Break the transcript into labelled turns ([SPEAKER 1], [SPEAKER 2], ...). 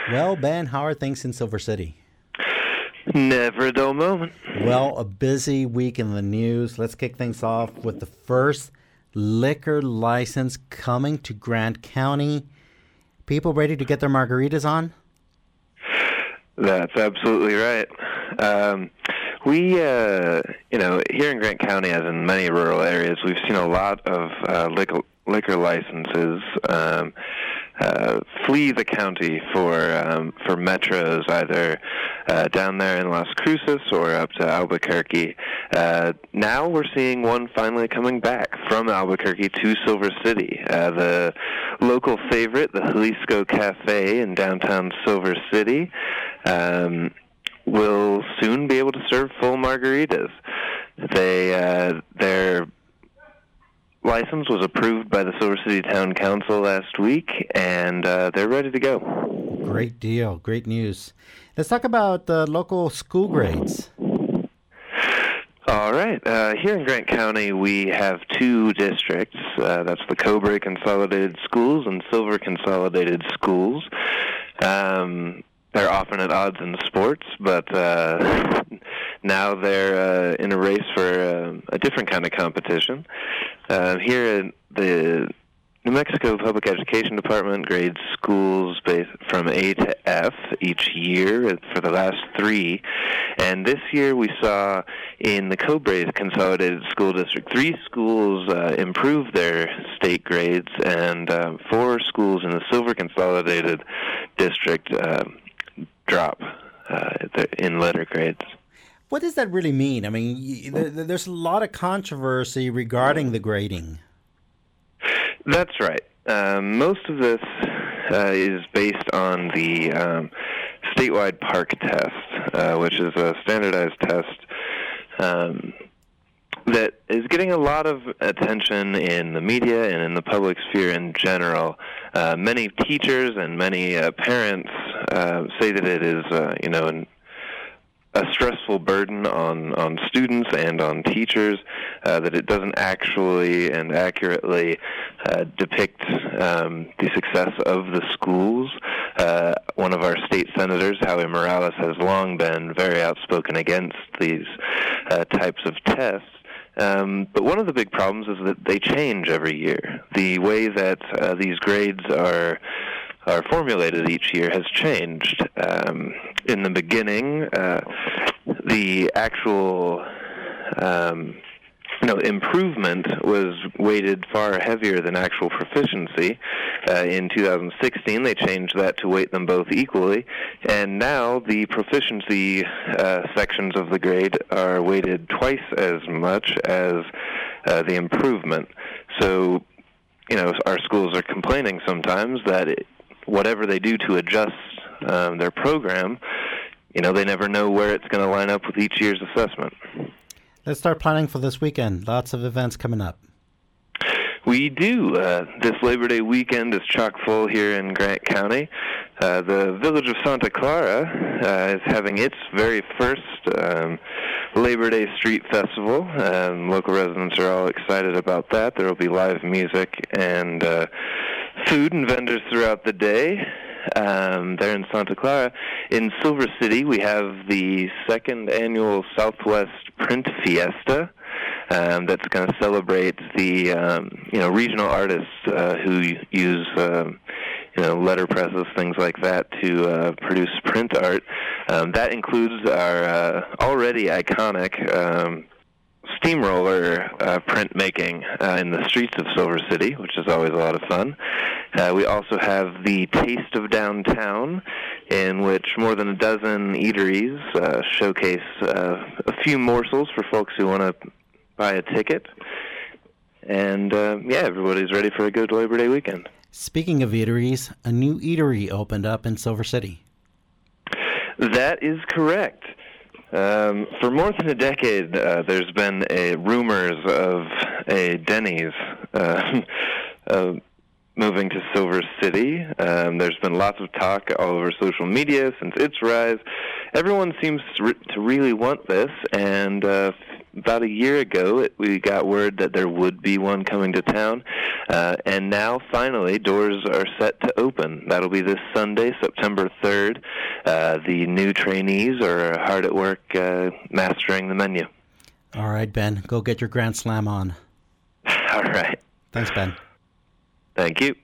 [SPEAKER 1] Well, Ben, how are things in Silver City?
[SPEAKER 2] Never a dull moment.
[SPEAKER 1] Well, a busy week in the news. Let's kick things off with the first liquor license coming to Grant County. People ready to get their margaritas on?
[SPEAKER 2] That's absolutely right. Here in Grant County, as in many rural areas, we've seen a lot of liquor licenses flee the county for metros, either down there in Las Cruces or up to Albuquerque. Now we're seeing one finally coming back from Albuquerque to Silver City. The local favorite, the Jalisco Cafe in downtown Silver City, will soon be able to serve full margaritas. Their license was approved by the Silver City Town Council last week, and they're ready to go.
[SPEAKER 1] Great deal. Great news. Let's talk about the local school grades.
[SPEAKER 2] All right. Here in Grant County, we have two districts. That's the Cobre Consolidated Schools and Silver Consolidated Schools. They're often at odds in sports, but now they're in a race for a different kind of competition. Here at the New Mexico Public Education Department grades schools from A to F each year for the last 3. And this year we saw in the Cobre Consolidated School District 3 schools improve their state grades, and 4 schools in the Silver Consolidated District drop in letter grades.
[SPEAKER 1] What does that really mean? I mean, there's a lot of controversy regarding the grading.
[SPEAKER 2] That's right. Most of this is based on the statewide PARCC test, which is a standardized test that is getting a lot of attention in the media and in the public sphere in general. Many teachers and many parents say that it is, a stressful burden on students and on teachers, that it doesn't actually and accurately depict the success of the schools. One of our state senators, Howie Morales, has long been very outspoken against these types of tests. But one of the big problems is that they change every year. The way that these grades are formulated each year has changed. In the beginning, the actual improvement was weighted far heavier than actual proficiency. In 2016, they changed that to weight them both equally, and now the proficiency sections of the grade are weighted twice as much as the improvement. So, our schools are complaining sometimes that whatever they do to adjust their program, they never know where it's going to line up with each year's assessment.
[SPEAKER 1] Let's start planning for this weekend. Lots of events coming up.
[SPEAKER 2] We do. This Labor Day weekend is chock full here in Grant County. The village of Santa Clara is having its very first Labor Day Street Festival. Local residents are all excited about that. There will be live music and food and vendors throughout the day. There in Santa Clara. In Silver City, we have the second annual Southwest Print Fiesta. That's going to celebrate the regional artists who use letter presses, things like that, to produce print art. That includes our already iconic steamroller printmaking in the streets of Silver City, which is always a lot of fun. We also have the Taste of Downtown, in which more than a dozen eateries showcase a few morsels for folks who want to buy a ticket. And, everybody's ready for a good Labor Day weekend.
[SPEAKER 1] Speaking of eateries, a new eatery opened up in Silver City.
[SPEAKER 2] That is correct. For more than a decade, there's been rumors of a Denny's moving to Silver City. There's been lots of talk all over social media since its rise. Everyone seems to really want this, and about a year ago, we got word that there would be one coming to town, and now finally doors are set to open. That'll be this Sunday, September 3rd. The new trainees are hard at work mastering the menu.
[SPEAKER 1] All right, Ben, go get your Grand Slam on.
[SPEAKER 2] All right.
[SPEAKER 1] Thanks, Ben.
[SPEAKER 2] Thank you.